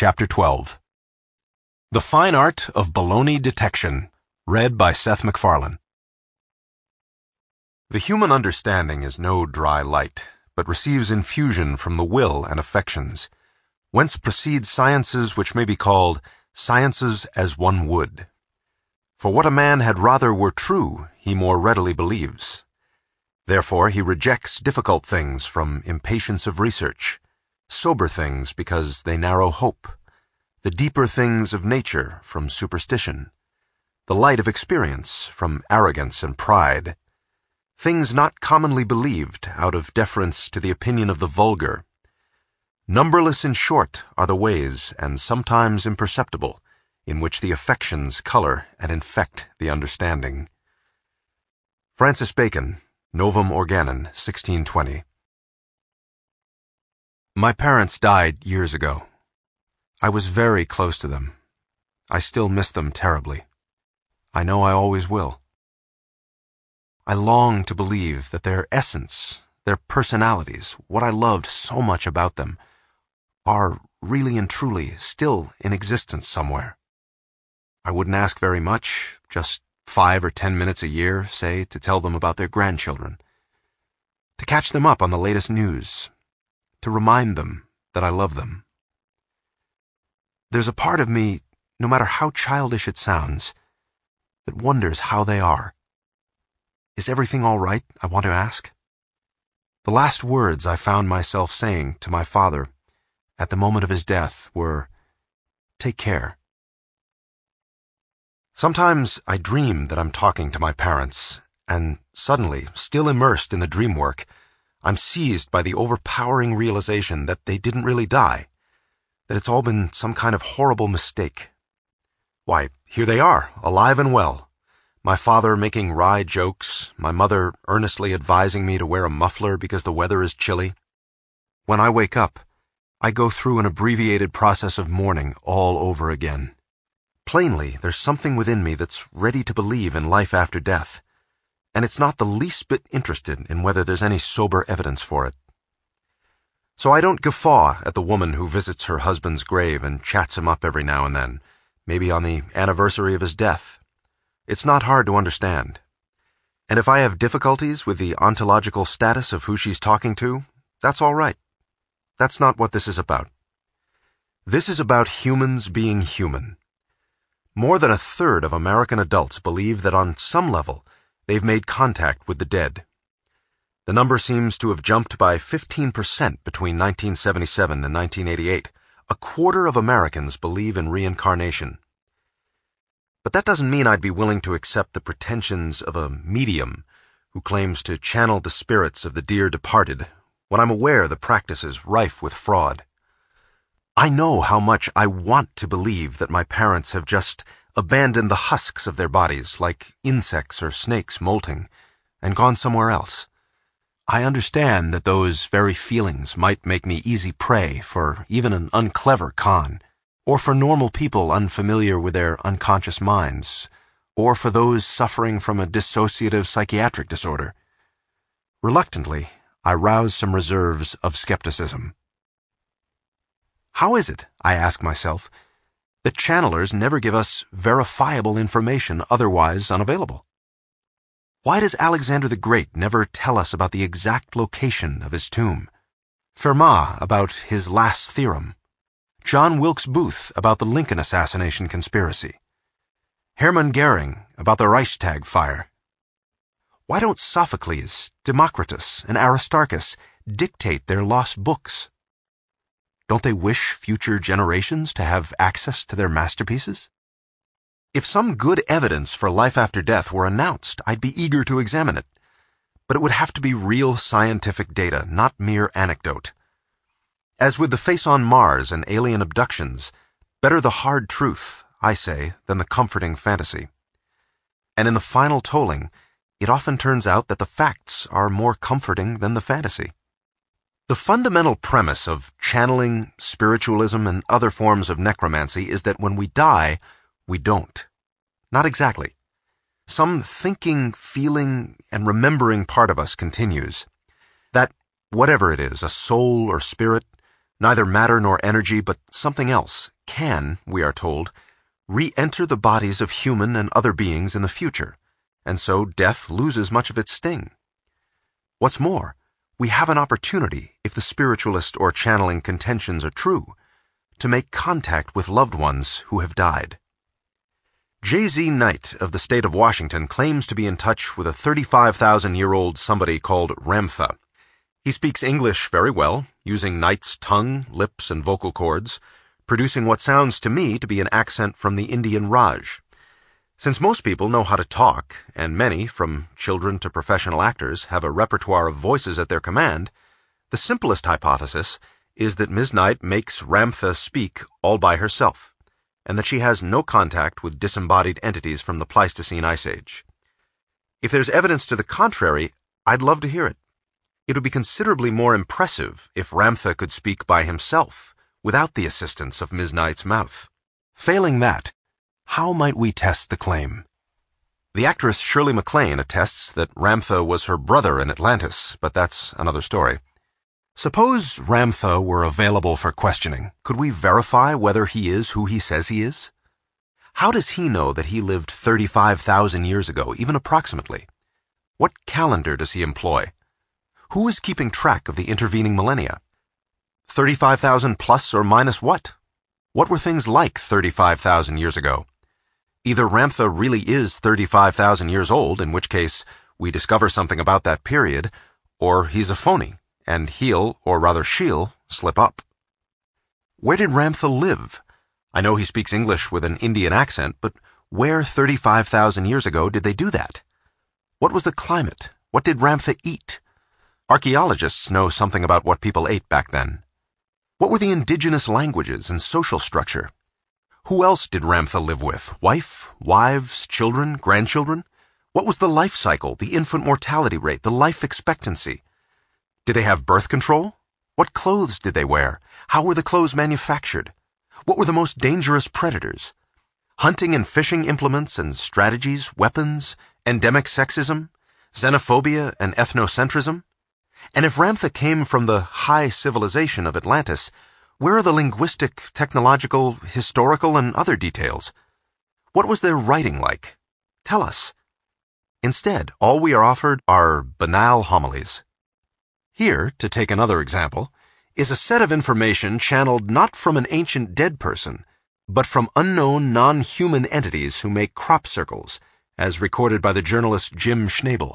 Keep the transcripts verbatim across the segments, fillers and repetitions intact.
Chapter twelve. The Fine Art of Baloney Detection, read by Seth MacFarlane. The human understanding is no dry light, but receives infusion from the will and affections, whence proceed sciences which may be called sciences as one would. For what a man had rather were true, he more readily believes. Therefore he rejects difficult things from impatience of research, sober things because they narrow hope, the deeper things of nature from superstition, the light of experience from arrogance and pride, things not commonly believed out of deference to the opinion of the vulgar. Numberless in short are the ways, and sometimes imperceptible, in which the affections color and infect the understanding. Francis Bacon, Novum Organon, sixteen twenty. My parents died years ago. I was very close to them. I still miss them terribly. I know I always will. I long to believe that their essence, their personalities, what I loved so much about them, are really and truly still in existence somewhere. I wouldn't ask very much, just five or ten minutes a year, say, to tell them about their grandchildren, to catch them up on the latest news, to remind them that I love them. There's a part of me, no matter how childish it sounds, that wonders how they are. Is everything all right, I want to ask? The last words I found myself saying to my father at the moment of his death were, "Take care." Sometimes I dream that I'm talking to my parents, and suddenly, still immersed in the dream work, I'm seized by the overpowering realization that they didn't really die, that it's all been some kind of horrible mistake. Why, here they are, alive and well. My father making wry jokes, my mother earnestly advising me to wear a muffler because the weather is chilly. When I wake up, I go through an abbreviated process of mourning all over again. Plainly, there's something within me that's ready to believe in life after death, and it's not the least bit interested in whether there's any sober evidence for it. So I don't guffaw at the woman who visits her husband's grave and chats him up every now and then, maybe on the anniversary of his death. It's not hard to understand. And if I have difficulties with the ontological status of who she's talking to, that's all right. That's not what this is about. This is about humans being human. More than a third of American adults believe that on some level they've made contact with the dead. The number seems to have jumped by fifteen percent between nineteen seventy-seven and nineteen eighty-eight. A quarter of Americans believe in reincarnation. But that doesn't mean I'd be willing to accept the pretensions of a medium who claims to channel the spirits of the dear departed when I'm aware the practice is rife with fraud. I know how much I want to believe that my parents have just abandoned the husks of their bodies like insects or snakes molting and gone somewhere else. I understand that those very feelings might make me easy prey for even an unclever con, or for normal people unfamiliar with their unconscious minds, or for those suffering from a dissociative psychiatric disorder. Reluctantly, I rouse some reserves of skepticism. How is it, I ask myself, that channelers never give us verifiable information otherwise unavailable? Why does Alexander the Great never tell us about the exact location of his tomb? Fermat about his last theorem? John Wilkes Booth about the Lincoln assassination conspiracy? Hermann Goering about the Reichstag fire? Why don't Sophocles, Democritus, and Aristarchus dictate their lost books? Don't they wish future generations to have access to their masterpieces? If some good evidence for life after death were announced, I'd be eager to examine it. But it would have to be real scientific data, not mere anecdote. As with the face on Mars and alien abductions, better the hard truth, I say, than the comforting fantasy. And in the final tolling, it often turns out that the facts are more comforting than the fantasy. The fundamental premise of channeling, spiritualism, and other forms of necromancy is that when we die, we don't. Not exactly. Some thinking, feeling, and remembering part of us continues. That, whatever it is, a soul or spirit, Neither matter nor energy, but something else, can, we are told, re-enter the bodies of human and other beings in the future, and so death loses much of its sting. What's more, we have an opportunity, if the spiritualist or channeling contentions are true, to make contact with loved ones who have died. J Z Knight of the state of Washington claims to be in touch with a thirty-five thousand year old somebody called Ramtha. He speaks English very well, using Knight's tongue, lips, and vocal cords, producing what sounds to me to be an accent from the Indian Raj. Since most people know how to talk, and many, from children to professional actors, have a repertoire of voices at their command, the simplest hypothesis is that Miz Knight makes Ramtha speak all by herself, and that she has no contact with disembodied entities from the Pleistocene Ice Age. If there's evidence to the contrary, I'd love to hear it. It would be considerably more impressive if Ramtha could speak by himself, without the assistance of Miz Knight's mouth. Failing that, how might we test the claim? The actress Shirley MacLaine attests that Ramtha was her brother in Atlantis, but that's another story. Suppose Ramtha were available for questioning. Could we verify whether he is who he says he is? How does he know that he lived thirty-five thousand years ago, even approximately? What calendar does he employ? Who is keeping track of the intervening millennia? thirty-five thousand plus or minus what? What were things like thirty-five thousand years ago? Either Ramtha really is thirty-five thousand years old, in which case we discover something about that period, or he's a phony, and he'll, or rather she'll, slip up. Where did Ramtha live? I know he speaks English with an Indian accent, but where thirty-five thousand years ago did they do that? What was the climate? What did Ramtha eat? Archaeologists know something about what people ate back then. What were the indigenous languages and social structure? Who else did Ramtha live with? Wife, wives, children, grandchildren? What was the life cycle, the infant mortality rate, the life expectancy? Did they have birth control? What clothes did they wear? How were the clothes manufactured? What were the most dangerous predators? Hunting and fishing implements and strategies, weapons, endemic sexism, xenophobia and ethnocentrism? And if Ramtha came from the high civilization of Atlantis, where are the linguistic, technological, historical, and other details? What was their writing like? Tell us. Instead, all we are offered are banal homilies. Here, to take another example, is a set of information channeled not from an ancient dead person, but from unknown non-human entities who make crop circles, as recorded by the journalist Jim Schnabel.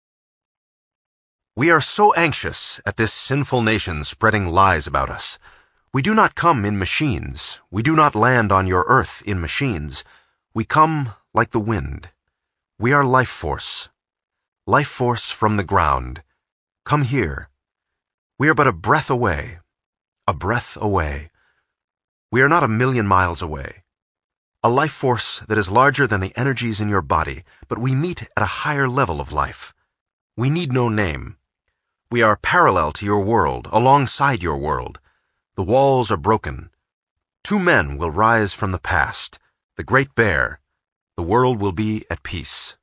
We are so anxious at this sinful nation spreading lies about us. We do not come in machines. We do not land on your earth in machines. We come like the wind. We are life force. Life force from the ground. Come here. We are but a breath away. A breath away. We are not a million miles away. A life force that is larger than the energies in your body, but we meet at a higher level of life. We need no name. We are parallel to your world, alongside your world. The walls are broken. Two men will rise from the past, the Great Bear. The world will be at peace.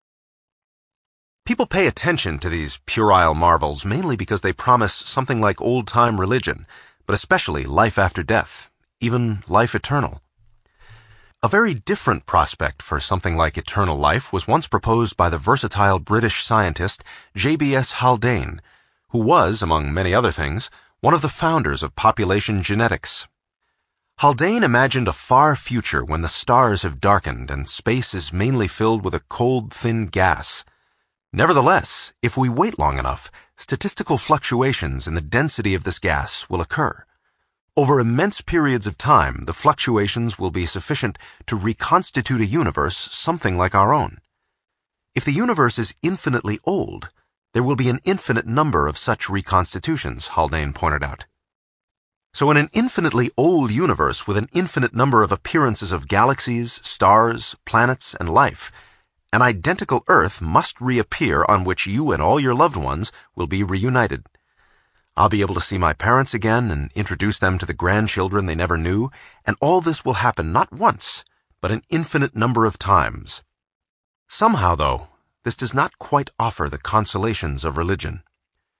People pay attention to these puerile marvels mainly because they promise something like old-time religion, but especially life after death, even life eternal. A very different prospect for something like eternal life was once proposed by the versatile British scientist J B S Haldane, who was, among many other things, one of the founders of population genetics. Haldane imagined a far future when the stars have darkened and space is mainly filled with a cold, thin gas. Nevertheless, if we wait long enough, statistical fluctuations in the density of this gas will occur. Over immense periods of time, the fluctuations will be sufficient to reconstitute a universe something like our own. If the universe is infinitely old, there will be an infinite number of such reconstitutions, Haldane pointed out. So in an infinitely old universe with an infinite number of appearances of galaxies, stars, planets, and life, an identical Earth must reappear on which you and all your loved ones will be reunited. I'll be able to see my parents again and introduce them to the grandchildren they never knew, and all this will happen not once, but an infinite number of times. Somehow, though, this does not quite offer the consolations of religion.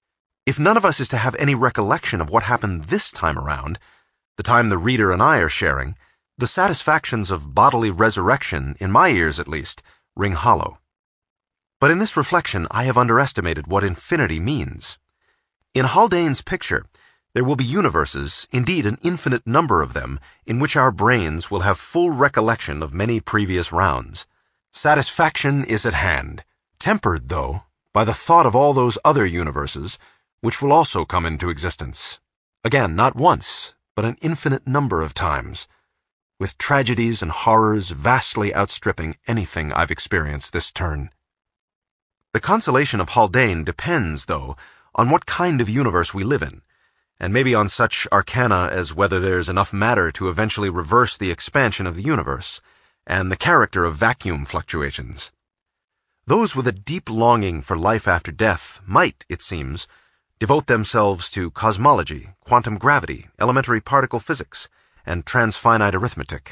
If none of us is to have any recollection of what happened this time around, the time the reader and I are sharing, the satisfactions of bodily resurrection, in my ears at least, ring hollow. But in this reflection, I have underestimated what infinity means. In Haldane's picture, there will be universes, indeed an infinite number of them, in which our brains will have full recollection of many previous rounds. Satisfaction is at hand, tempered, though, by the thought of all those other universes, which will also come into existence. Again, not once, but an infinite number of times, with tragedies and horrors vastly outstripping anything I've experienced this turn. The consolation of Haldane depends, though, on what kind of universe we live in, and maybe on such arcana as whether there's enough matter to eventually reverse the expansion of the universe, and the character of vacuum fluctuations. Those with a deep longing for life after death might, it seems, devote themselves to cosmology, quantum gravity, elementary particle physics, and transfinite arithmetic.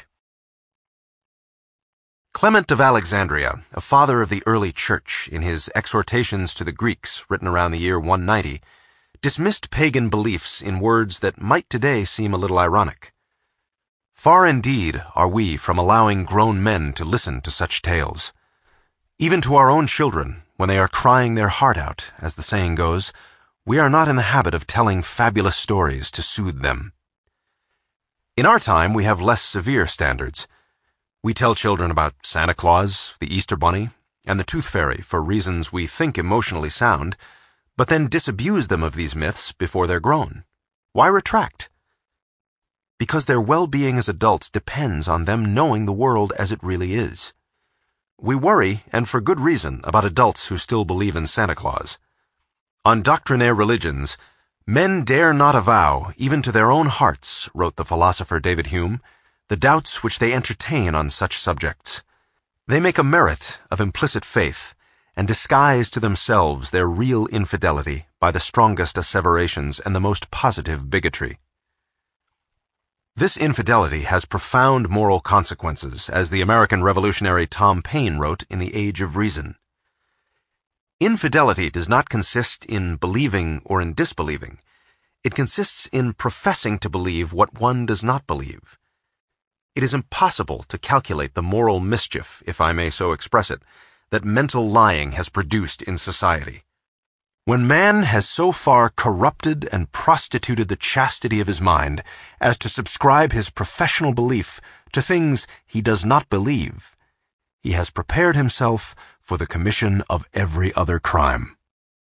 Clement of Alexandria, a father of the early church, in his Exhortations to the Greeks, written around the year one ninety, dismissed pagan beliefs in words that might today seem a little ironic. Far indeed are we from allowing grown men to listen to such tales. Even to our own children, when they are crying their heart out, as the saying goes, we are not in the habit of telling fabulous stories to soothe them. In our time, we have less severe standards. We tell children about Santa Claus, the Easter Bunny, and the Tooth Fairy for reasons we think emotionally sound, but then disabuse them of these myths before they're grown. Why retract? Because their well-being as adults depends on them knowing the world as it really is. We worry, and for good reason, about adults who still believe in Santa Claus. On Doctrinaire Religions, men dare not avow, even to their own hearts, wrote the philosopher David Hume, the doubts which they entertain on such subjects. They make a merit of implicit faith, and disguise to themselves their real infidelity by the strongest asseverations and the most positive bigotry. This infidelity has profound moral consequences, as the American revolutionary Tom Paine wrote in The Age of Reason. Infidelity does not consist in believing or in disbelieving. It consists in professing to believe what one does not believe. It is impossible to calculate the moral mischief, if I may so express it, that mental lying has produced in society. When man has so far corrupted and prostituted the chastity of his mind as to subscribe his professional belief to things he does not believe, he has prepared himself for the commission of every other crime.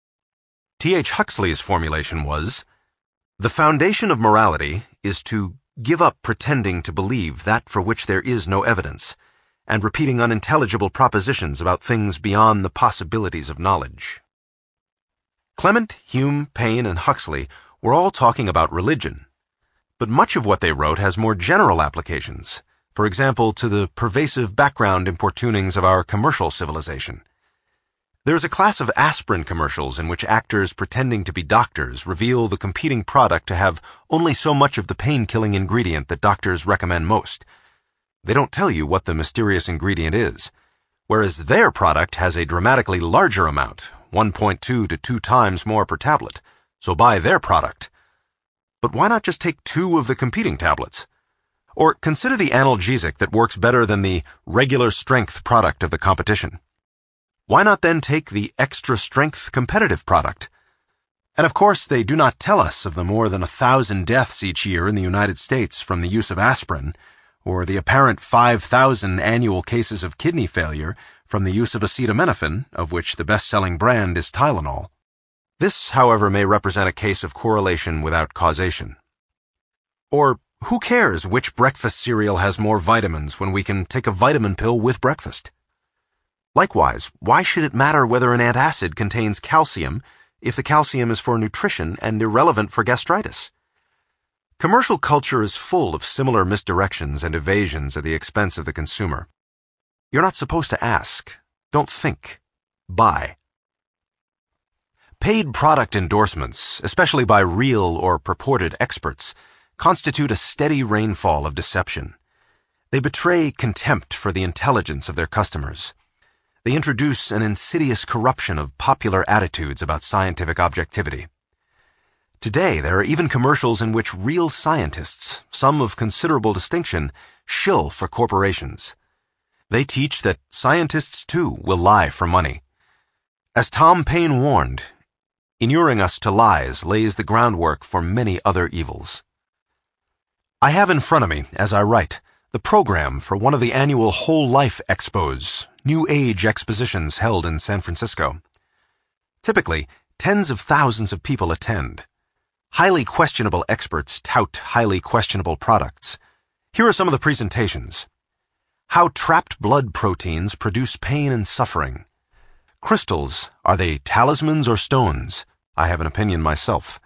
T H Huxley's formulation was, "The foundation of morality is to give up pretending to believe that for which there is no evidence, and repeating unintelligible propositions about things beyond the possibilities of knowledge." Clement, Hume, Paine, and Huxley were all talking about religion, but much of what they wrote has more general applications, for example, to the pervasive background importunings of our commercial civilization. There is a class of aspirin commercials in which actors pretending to be doctors reveal the competing product to have only so much of the pain-killing ingredient that doctors recommend most. They don't tell you what the mysterious ingredient is, whereas their product has a dramatically larger amount, one point two to two times more per tablet, so buy their product. But why not just take two of the competing tablets? Or consider the analgesic that works better than the regular strength product of the competition. Why not then take the extra strength competitive product? And of course, they do not tell us of the more than a thousand deaths each year in the United States from the use of aspirin, or the apparent five thousand annual cases of kidney failure from the use of acetaminophen, of which the best-selling brand is Tylenol. This, however, may represent a case of correlation without causation. Or, who cares which breakfast cereal has more vitamins when we can take a vitamin pill with breakfast? Likewise, why should it matter whether an antacid contains calcium if the calcium is for nutrition and irrelevant for gastritis? Commercial culture is full of similar misdirections and evasions at the expense of the consumer. You're not supposed to ask. Don't think. Buy. Paid product endorsements, especially by real or purported experts, constitute a steady rainfall of deception. They betray contempt for the intelligence of their customers. They introduce an insidious corruption of popular attitudes about scientific objectivity. Today, there are even commercials in which real scientists, some of considerable distinction, shill for corporations. They teach that scientists, too, will lie for money. As Tom Paine warned, inuring us to lies lays the groundwork for many other evils. I have in front of me, as I write, the program for one of the annual Whole Life Expos, New Age expositions held in San Francisco. Typically, tens of thousands of people attend. Highly questionable experts tout highly questionable products. Here are some of the presentations. How trapped blood proteins produce pain and suffering. Crystals, are they talismans or stones? I have an opinion myself.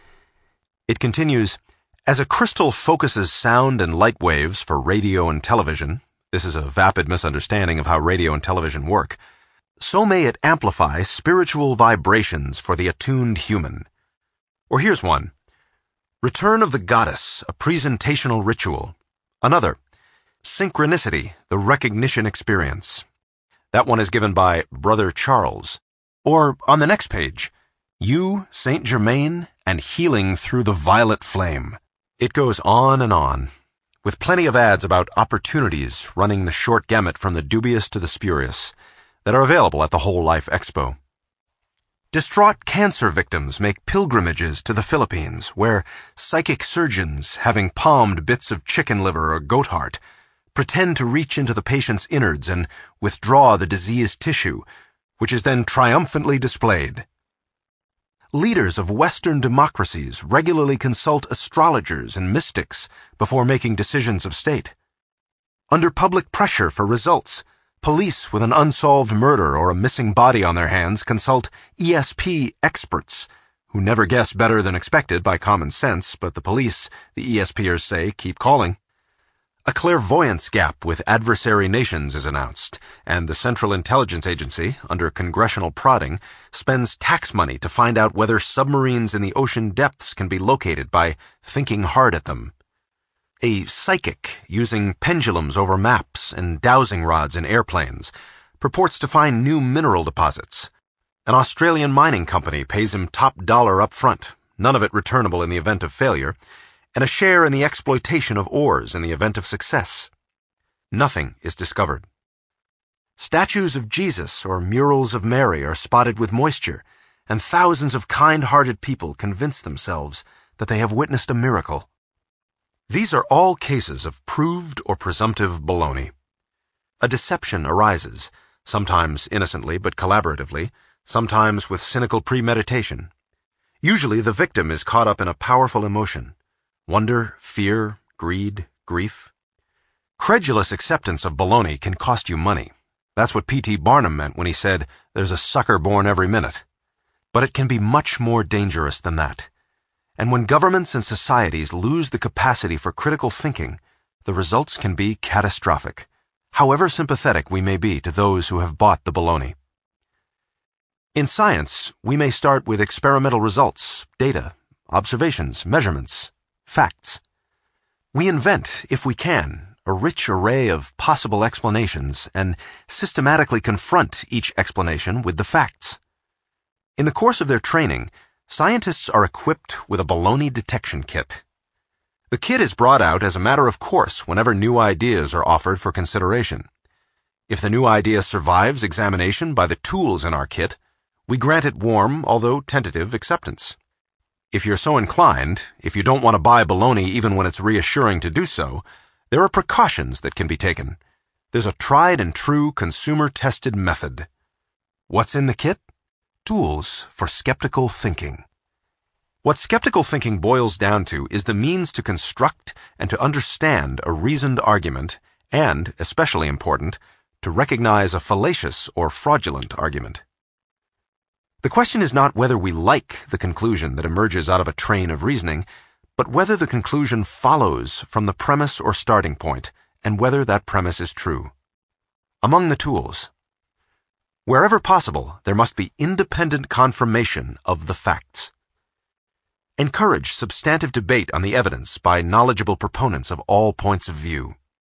It continues, as a crystal focuses sound and light waves for radio and television, this is a vapid misunderstanding of how radio and television work, so may it amplify spiritual vibrations for the attuned human. Or here's one. Return of the Goddess, a presentational ritual. Another. Synchronicity, the recognition experience. That one is given by Brother Charles. Or on the next page, You, Saint Germain, and Healing Through the Violet Flame. It goes on and on, with plenty of ads about opportunities running the short gamut from the dubious to the spurious that are available at the Whole Life Expo. Distraught cancer victims make pilgrimages to the Philippines, where psychic surgeons, having palmed bits of chicken liver or goat heart, pretend to reach into the patient's innards and withdraw the diseased tissue, which is then triumphantly displayed. Leaders of Western democracies regularly consult astrologers and mystics before making decisions of state. Under public pressure for results, police with an unsolved murder or a missing body on their hands consult E S P experts, who never guess better than expected by common sense, but the police, the ESPers say, keep calling. A clairvoyance gap with adversary nations is announced, and the Central Intelligence Agency, under congressional prodding, spends tax money to find out whether submarines in the ocean depths can be located by thinking hard at them. A psychic, using pendulums over maps and dowsing rods in airplanes, purports to find new mineral deposits. An Australian mining company pays him top dollar up front, none of it returnable in the event of failure, and a share in the exploitation of ores in the event of success. Nothing is discovered. Statues of Jesus or murals of Mary are spotted with moisture, and thousands of kind-hearted people convince themselves that they have witnessed a miracle. These are all cases of proved or presumptive baloney. A deception arises, sometimes innocently but collaboratively, sometimes with cynical premeditation. Usually the victim is caught up in a powerful emotion. Wonder, fear, greed, grief. Credulous acceptance of baloney can cost you money. That's what P T Barnum meant when he said, there's a sucker born every minute. But it can be much more dangerous than that. And when governments and societies lose the capacity for critical thinking, the results can be catastrophic, however sympathetic we may be to those who have bought the baloney. In science, we may start with experimental results, data, observations, measurements, facts. We invent, if we can, a rich array of possible explanations and systematically confront each explanation with the facts. In the course of their training, scientists are equipped with a baloney detection kit. The kit is brought out as a matter of course whenever new ideas are offered for consideration. If the new idea survives examination by the tools in our kit, we grant it warm, although tentative, acceptance. If you're so inclined, if you don't want to buy baloney even when it's reassuring to do so, there are precautions that can be taken. There's a tried and true consumer-tested method. What's in the kit? Tools for skeptical thinking. What skeptical thinking boils down to is the means to construct and to understand a reasoned argument and, especially important, to recognize a fallacious or fraudulent argument. The question is not whether we like the conclusion that emerges out of a train of reasoning, but whether the conclusion follows from the premise or starting point, and whether that premise is true. Among the tools, wherever possible, there must be independent confirmation of the facts. Encourage substantive debate on the evidence by knowledgeable proponents of all points of view.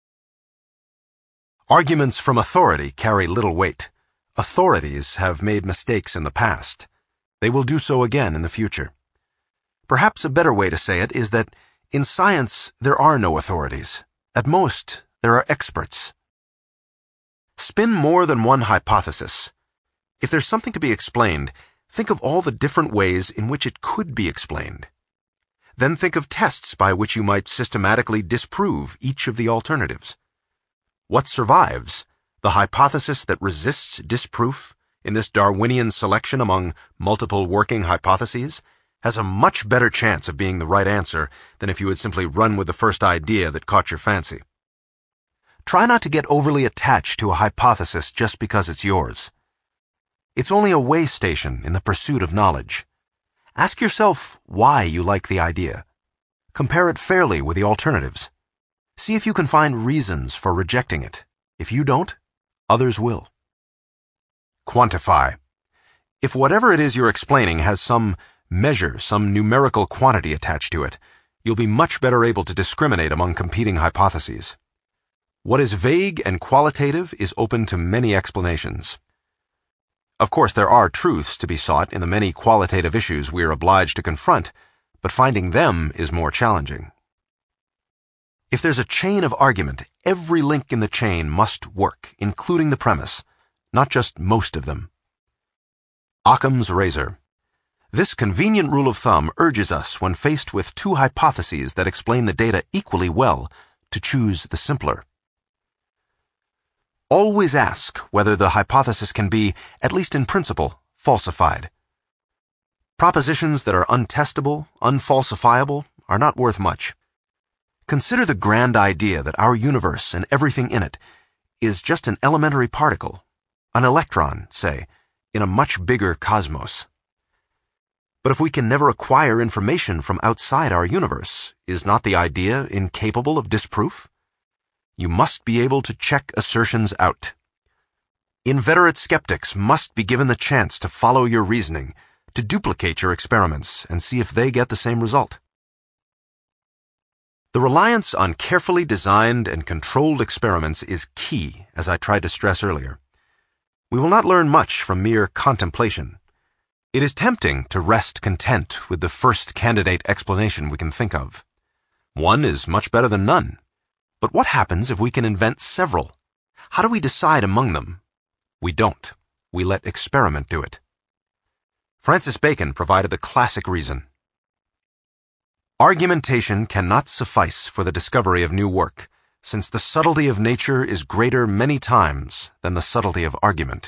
Arguments from authority carry little weight. Authorities have made mistakes in the past. They will do so again in the future. Perhaps a better way to say it is that in science there are no authorities. At most, there are experts. Spin more than one hypothesis. If there's something to be explained, think of all the different ways in which it could be explained. Then think of tests by which you might systematically disprove each of the alternatives. What survives, the hypothesis that resists disproof in this Darwinian selection among multiple working hypotheses, has a much better chance of being the right answer than if you had simply run with the first idea that caught your fancy. Try not to get overly attached to a hypothesis just because it's yours. It's only a way station in the pursuit of knowledge. Ask yourself why you like the idea. Compare it fairly with the alternatives. See if you can find reasons for rejecting it. If you don't, others will. Quantify. If whatever it is you're explaining has some measure, some numerical quantity attached to it, you'll be much better able to discriminate among competing hypotheses. What is vague and qualitative is open to many explanations. Of course, there are truths to be sought in the many qualitative issues we are obliged to confront, but finding them is more challenging. If there's a chain of argument, every link in the chain must work, including the premise, not just most of them. Occam's razor. This convenient rule of thumb urges us, when faced with two hypotheses that explain the data equally well, to choose the simpler. Always ask whether the hypothesis can be, at least in principle, falsified. Propositions that are untestable, unfalsifiable, are not worth much. Consider the grand idea that our universe and everything in it is just an elementary particle, an electron, say, in a much bigger cosmos. But if we can never acquire information from outside our universe, is not the idea incapable of disproof? You must be able to check assertions out. Inveterate skeptics must be given the chance to follow your reasoning, to duplicate your experiments and see if they get the same result. The reliance on carefully designed and controlled experiments is key, as I tried to stress earlier. We will not learn much from mere contemplation. It is tempting to rest content with the first candidate explanation we can think of. One is much better than none. But what happens if we can invent several? How do we decide among them? We don't. We let experiment do it. Francis Bacon provided the classic reason. Argumentation cannot suffice for the discovery of new work, since the subtlety of nature is greater many times than the subtlety of argument.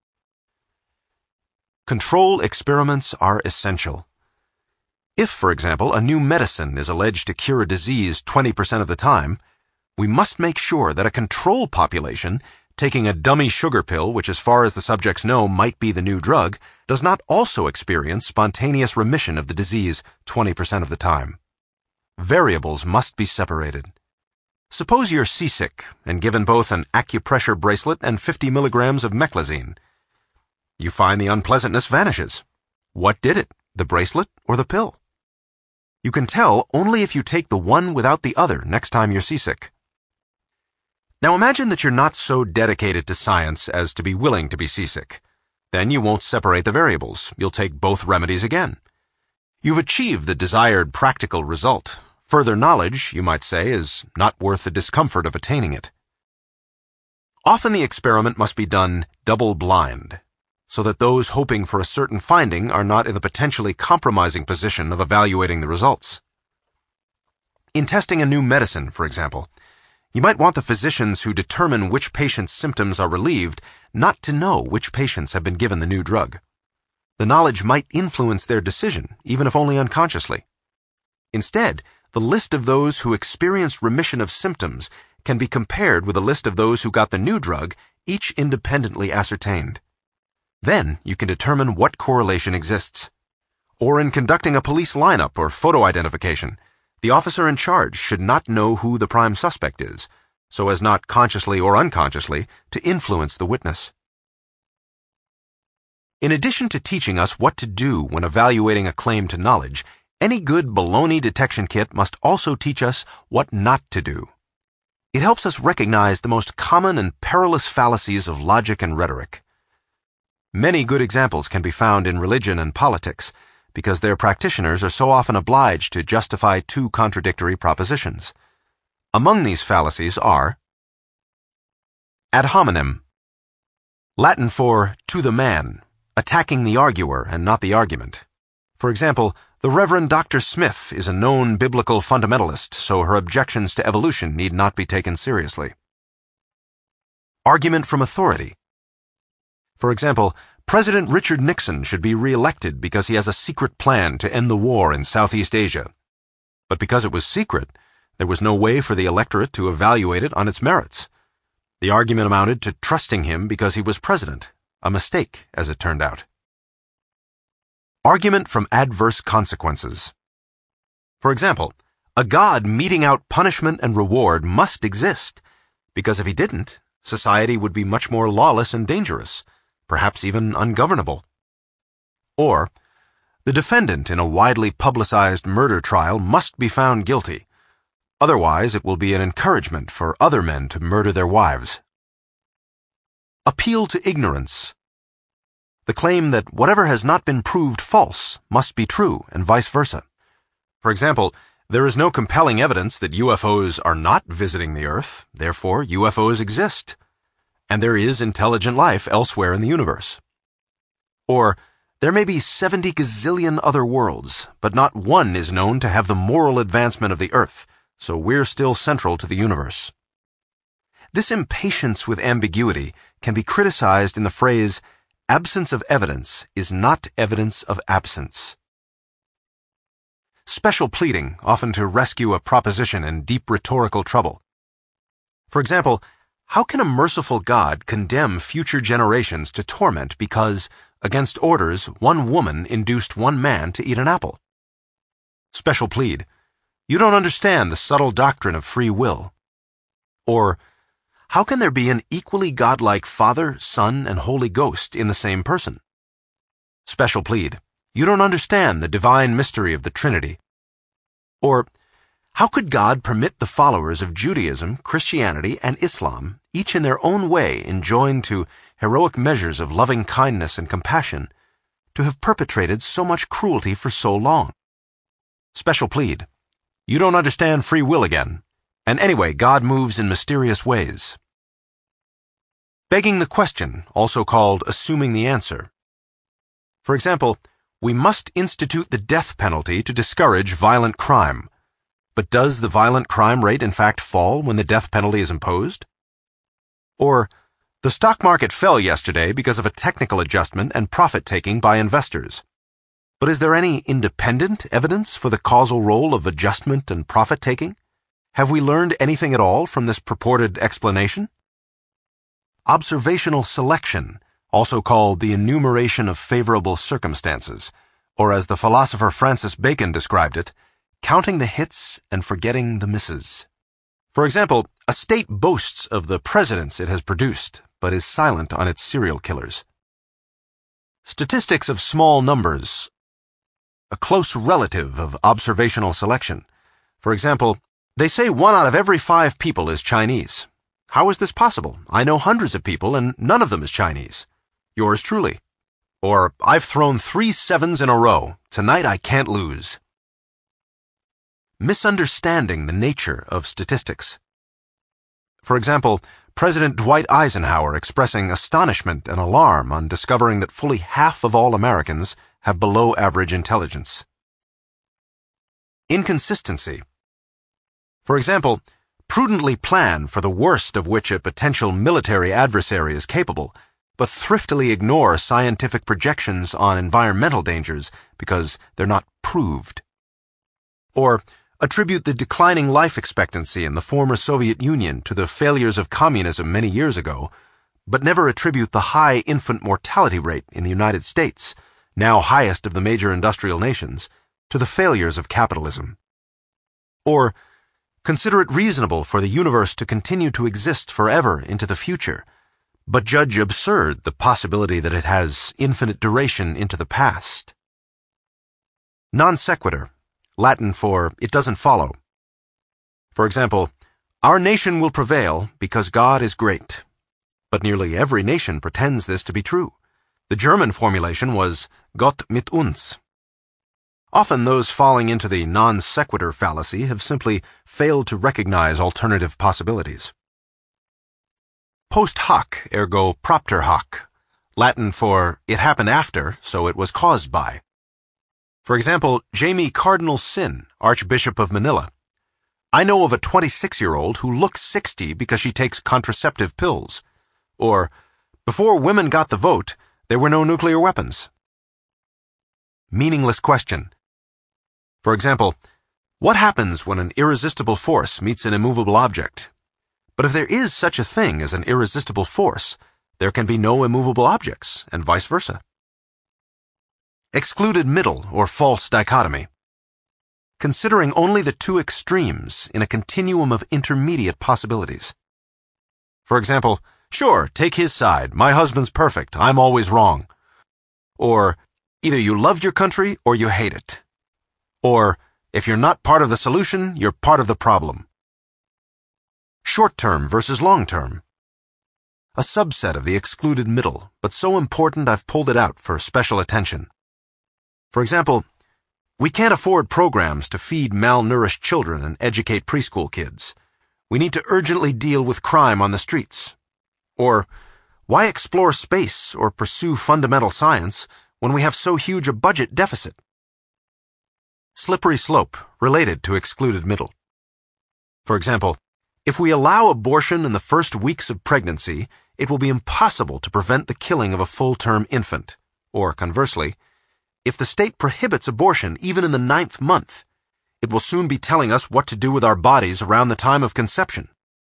Control experiments are essential. If, for example, a new medicine is alleged to cure a disease twenty percent of the time, we must make sure that a control population, taking a dummy sugar pill which as far as the subjects know might be the new drug, does not also experience spontaneous remission of the disease twenty percent of the time. Variables must be separated. Suppose you're seasick and given both an acupressure bracelet and fifty milligrams of meclizine. You find the unpleasantness vanishes. What did it, the bracelet or the pill? You can tell only if you take the one without the other next time you're seasick. Now imagine that you're not so dedicated to science as to be willing to be seasick. Then you won't separate the variables. You'll take both remedies again. You've achieved the desired practical result. Further knowledge, you might say, is not worth the discomfort of attaining it. Often the experiment must be done double-blind, so that those hoping for a certain finding are not in the potentially compromising position of evaluating the results. In testing a new medicine, for example, you might want the physicians who determine which patients' symptoms are relieved not to know which patients have been given the new drug. The knowledge might influence their decision, even if only unconsciously. Instead, the list of those who experienced remission of symptoms can be compared with a list of those who got the new drug, each independently ascertained. Then you can determine what correlation exists. Or in conducting a police lineup or photo identification, the officer in charge should not know who the prime suspect is, so as not consciously or unconsciously to influence the witness. In addition to teaching us what to do when evaluating a claim to knowledge, any good baloney detection kit must also teach us what not to do. It helps us recognize the most common and perilous fallacies of logic and rhetoric. Many good examples can be found in religion and politics, because their practitioners are so often obliged to justify two contradictory propositions. Among these fallacies are ad hominem, Latin for to the man, attacking the arguer and not the argument. For example, the Reverend Doctor Smith is a known biblical fundamentalist, so her objections to evolution need not be taken seriously. Argument from authority. For example, President Richard Nixon should be re-elected because he has a secret plan to end the war in Southeast Asia. But because it was secret, there was no way for the electorate to evaluate it on its merits. The argument amounted to trusting him because he was president, a mistake, as it turned out. Argument from adverse consequences. For example, a God meting out punishment and reward must exist, because if he didn't, society would be much more lawless and dangerous, perhaps even ungovernable. Or, the defendant in a widely publicized murder trial must be found guilty. Otherwise, it will be an encouragement for other men to murder their wives. Appeal to ignorance. The claim that whatever has not been proved false must be true, and vice versa. For example, there is no compelling evidence that U F Os are not visiting the Earth, therefore U F Os exist, and there is intelligent life elsewhere in the universe. Or, there may be seventy gazillion other worlds, but not one is known to have the moral advancement of the Earth, so we're still central to the universe. This impatience with ambiguity can be criticized in the phrase, absence of evidence is not evidence of absence. Special pleading, often to rescue a proposition in deep rhetorical trouble. For example, how can a merciful God condemn future generations to torment because, against orders, one woman induced one man to eat an apple? Special plead, you don't understand the subtle doctrine of free will. Or, how can there be an equally godlike Father, Son, and Holy Ghost in the same person? Special plead, you don't understand the divine mystery of the Trinity. Or, how could God permit the followers of Judaism, Christianity, and Islam, each in their own way enjoined to heroic measures of loving kindness and compassion, to have perpetrated so much cruelty for so long? Special plead, you don't understand free will again, and anyway, God moves in mysterious ways. Begging the question, also called assuming the answer. For example, we must institute the death penalty to discourage violent crime. But does the violent crime rate in fact fall when the death penalty is imposed? Or, the stock market fell yesterday because of a technical adjustment and profit-taking by investors. But is there any independent evidence for the causal role of adjustment and profit-taking? Have we learned anything at all from this purported explanation? Observational selection, also called the enumeration of favorable circumstances, or as the philosopher Francis Bacon described it, counting the hits and forgetting the misses. For example, a state boasts of the presidents it has produced, but is silent on its serial killers. Statistics of small numbers, a close relative of observational selection. For example, they say one out of every five people is Chinese. How is this possible? I know hundreds of people and none of them is Chinese. Yours truly. Or, I've thrown three sevens in a row. Tonight I can't lose. Misunderstanding the nature of statistics. For example, President Dwight Eisenhower expressing astonishment and alarm on discovering that fully half of all Americans have below-average intelligence. Inconsistency. For example, prudently plan for the worst of which a potential military adversary is capable, but thriftily ignore scientific projections on environmental dangers because they're not proved. Or attribute the declining life expectancy in the former Soviet Union to the failures of communism many years ago, but never attribute the high infant mortality rate in the United States, now highest of the major industrial nations, to the failures of capitalism. Or consider it reasonable for the universe to continue to exist forever into the future, but judge absurd the possibility that it has infinite duration into the past. Non sequitur, Latin for it doesn't follow. For example, our nation will prevail because God is great. But nearly every nation pretends this to be true. The German formulation was Gott mit uns. Often those falling into the non sequitur fallacy have simply failed to recognize alternative possibilities. Post hoc ergo propter hoc, Latin for it happened after, so it was caused by. For example, Jaime Cardinal Sin, Archbishop of Manila. I know of a twenty-six-year-old who looks sixty because she takes contraceptive pills. Or, before women got the vote, there were no nuclear weapons. Meaningless question. For example, what happens when an irresistible force meets an immovable object? But if there is such a thing as an irresistible force, there can be no immovable objects, and vice versa. Excluded middle or false dichotomy. Considering only the two extremes in a continuum of intermediate possibilities. For example, sure, take his side. My husband's perfect. I'm always wrong. Or, either you love your country or you hate it. Or, if you're not part of the solution, you're part of the problem. Short-term versus long-term. A subset of the excluded middle, but so important I've pulled it out for special attention. For example, we can't afford programs to feed malnourished children and educate preschool kids. We need to urgently deal with crime on the streets. Or, why explore space or pursue fundamental science when we have so huge a budget deficit? Slippery slope, related to excluded middle. For example, if we allow abortion in the first weeks of pregnancy, it will be impossible to prevent the killing of a full-term infant. Or, conversely, if the state prohibits abortion even in the ninth month, it will soon be telling us what to do with our bodies around the time of conception.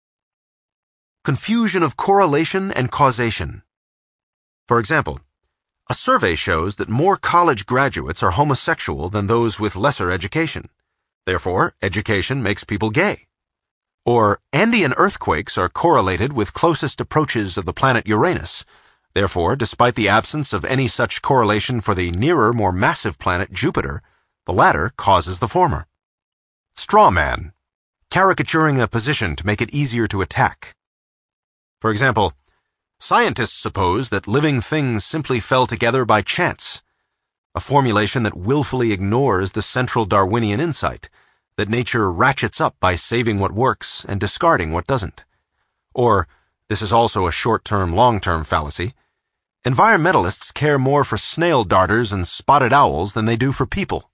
Confusion of correlation and causation. For example, a survey shows that more college graduates are homosexual than those with lesser education. Therefore, education makes people gay. Or, Andean earthquakes are correlated with closest approaches of the planet Uranus. Therefore, despite the absence of any such correlation for the nearer, more massive planet Jupiter, the latter causes the former. Straw man, caricaturing a position to make it easier to attack. For example, scientists suppose that living things simply fell together by chance, a formulation that willfully ignores the central Darwinian insight that nature ratchets up by saving what works and discarding what doesn't. Or, this is also a short-term, long-term fallacy, environmentalists care more for snail darters and spotted owls than they do for people.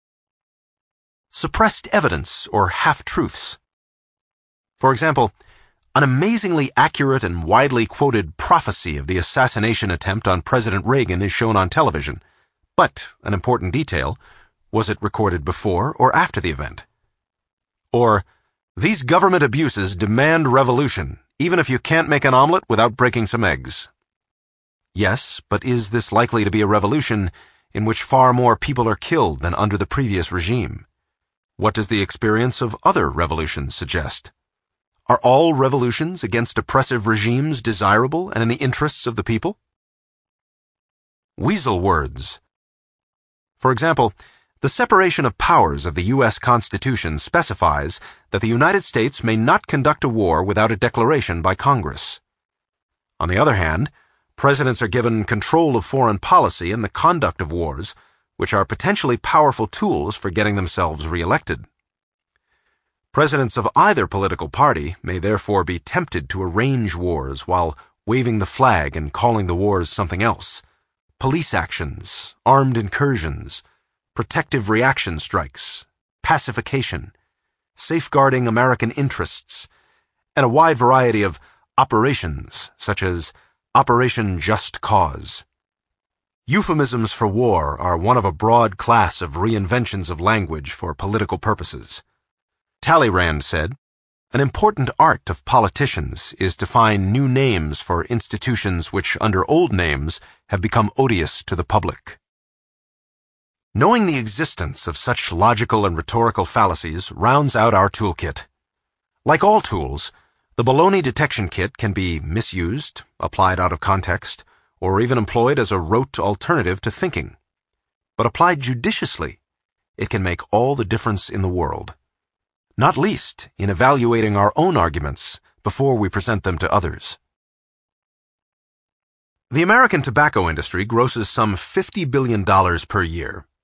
Suppressed evidence or half-truths. For example, an amazingly accurate and widely quoted prophecy of the assassination attempt on President Reagan is shown on television. But, an important detail, was it recorded before or after the event? Or, these government abuses demand revolution, even if you can't make an omelet without breaking some eggs. Yes, but is this likely to be a revolution in which far more people are killed than under the previous regime? What does the experience of other revolutions suggest? Are all revolutions against oppressive regimes desirable and in the interests of the people? Weasel words. For example, the separation of powers of the U S Constitution specifies that the United States may not conduct a war without a declaration by Congress. On the other hand, presidents are given control of foreign policy and the conduct of wars, which are potentially powerful tools for getting themselves reelected. Presidents of either political party may therefore be tempted to arrange wars while waving the flag and calling the wars something else. Police actions, armed incursions, protective reaction strikes, pacification, safeguarding American interests, and a wide variety of operations such as Operation Just Cause. Euphemisms for war are one of a broad class of reinventions of language for political purposes. Talleyrand said, "An important art of politicians is to find new names for institutions which, under old names, have become odious to the public." Knowing the existence of such logical and rhetorical fallacies rounds out our toolkit. Like all tools, the baloney detection kit can be misused, applied out of context, or even employed as a rote alternative to thinking. But applied judiciously, it can make all the difference in the world. Not least in evaluating our own arguments before we present them to others. The American tobacco industry grosses some fifty billion dollars per year.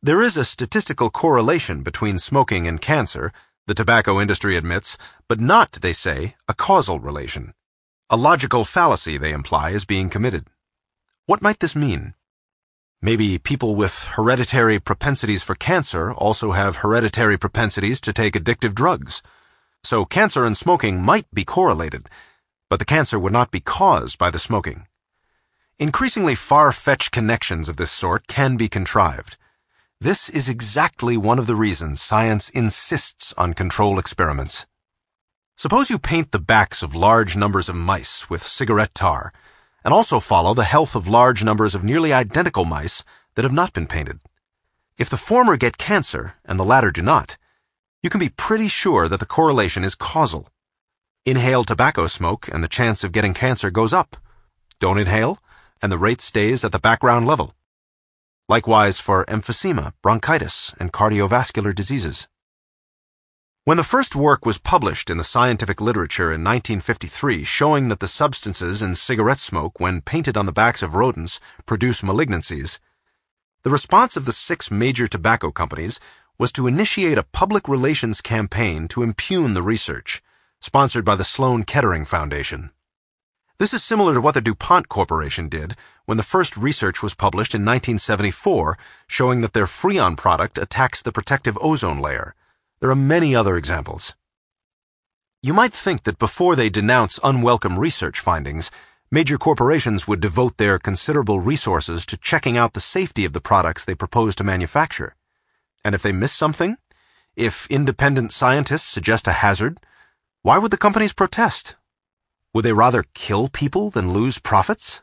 There is a statistical correlation between smoking and cancer, the tobacco industry admits, but not, they say, a causal relation. A logical fallacy, they imply, is being committed. What might this mean? Maybe people with hereditary propensities for cancer also have hereditary propensities to take addictive drugs. So cancer and smoking might be correlated, but the cancer would not be caused by the smoking. Increasingly far-fetched connections of this sort can be contrived. This is exactly one of the reasons science insists on control experiments. Suppose you paint the backs of large numbers of mice with cigarette tar, and also follow the health of large numbers of nearly identical mice that have not been painted. If the former get cancer and the latter do not, you can be pretty sure that the correlation is causal. Inhale tobacco smoke and the chance of getting cancer goes up. Don't inhale, and the rate stays at the background level. Likewise for emphysema, bronchitis, and cardiovascular diseases. When the first work was published in the scientific literature in nineteen fifty-three showing that the substances in cigarette smoke, when painted on the backs of rodents, produce malignancies, the response of the six major tobacco companies was to initiate a public relations campaign to impugn the research, sponsored by the Sloan Kettering Foundation. This is similar to what the DuPont Corporation did when the first research was published in nineteen seventy-four showing that their Freon product attacks the protective ozone layer. There are many other examples. You might think that before they denounce unwelcome research findings, major corporations would devote their considerable resources to checking out the safety of the products they propose to manufacture. And if they miss something, if independent scientists suggest a hazard, why would the companies protest? Would they rather kill people than lose profits?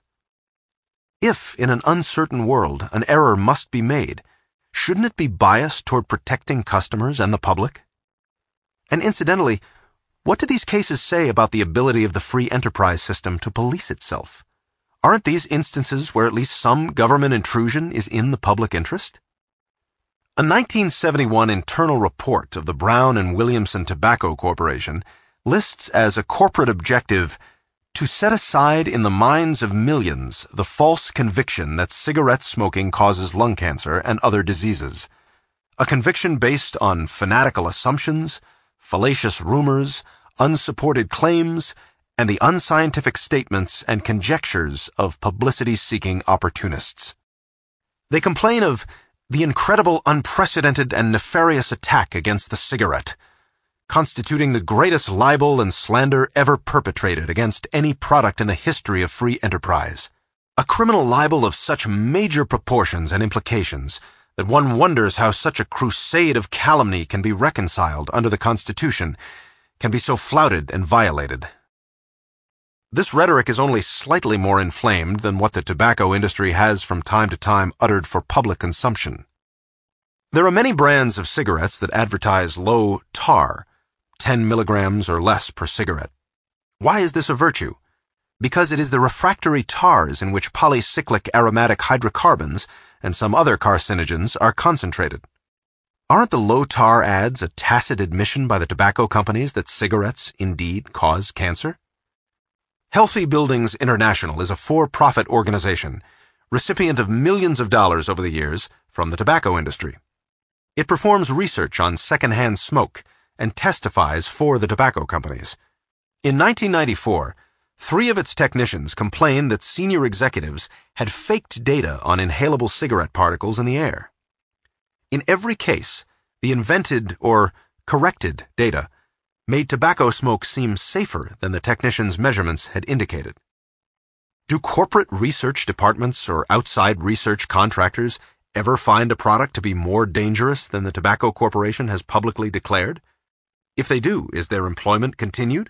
If, in an uncertain world, an error must be made, shouldn't it be biased toward protecting customers and the public? And incidentally, what do these cases say about the ability of the free enterprise system to police itself? Aren't these instances where at least some government intrusion is in the public interest? A nineteen seventy-one internal report of the Brown and Williamson Tobacco Corporation lists as a corporate objective to set aside in the minds of millions the false conviction that cigarette smoking causes lung cancer and other diseases, a conviction based on fanatical assumptions, fallacious rumors, unsupported claims, and the unscientific statements and conjectures of publicity-seeking opportunists. They complain of the incredible, unprecedented, and nefarious attack against the cigarette, constituting the greatest libel and slander ever perpetrated against any product in the history of free enterprise. A criminal libel of such major proportions and implications that one wonders how such a crusade of calumny can be reconciled under the Constitution, can be so flouted and violated. This rhetoric is only slightly more inflamed than what the tobacco industry has from time to time uttered for public consumption. There are many brands of cigarettes that advertise low tar, ten milligrams or less per cigarette. Why is this a virtue? Because it is the refractory tars in which polycyclic aromatic hydrocarbons and some other carcinogens are concentrated. Aren't the low tar ads a tacit admission by the tobacco companies that cigarettes indeed cause cancer? Healthy Buildings International is a for-profit organization, recipient of millions of dollars over the years from the tobacco industry. It performs research on secondhand smoke and testifies for the tobacco companies. In nineteen ninety-four, three of its technicians complained that senior executives had faked data on inhalable cigarette particles in the air. In every case, the invented or corrected data made tobacco smoke seem safer than the technicians' measurements had indicated. Do corporate research departments or outside research contractors ever find a product to be more dangerous than the tobacco corporation has publicly declared? If they do, is their employment continued?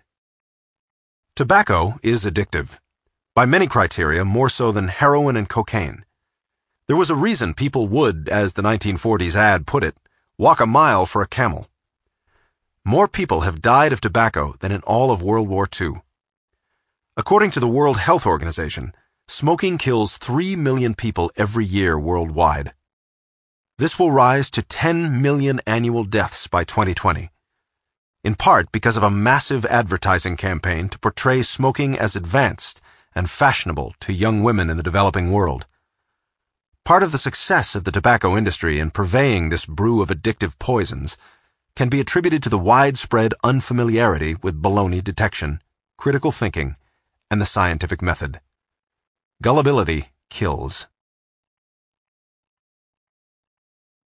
Tobacco is addictive, by many criteria more so than heroin and cocaine. There was a reason people would, as the nineteen forties ad put it, walk a mile for a Camel. More people have died of tobacco than in all of World War Two. According to the World Health Organization, smoking kills three million people every year worldwide. This will rise to ten million annual deaths by twenty twenty. In part because of a massive advertising campaign to portray smoking as advanced and fashionable to young women in the developing world. Part of the success of the tobacco industry in purveying this brew of addictive poisons can be attributed to the widespread unfamiliarity with baloney detection, critical thinking, and the scientific method. Gullibility kills.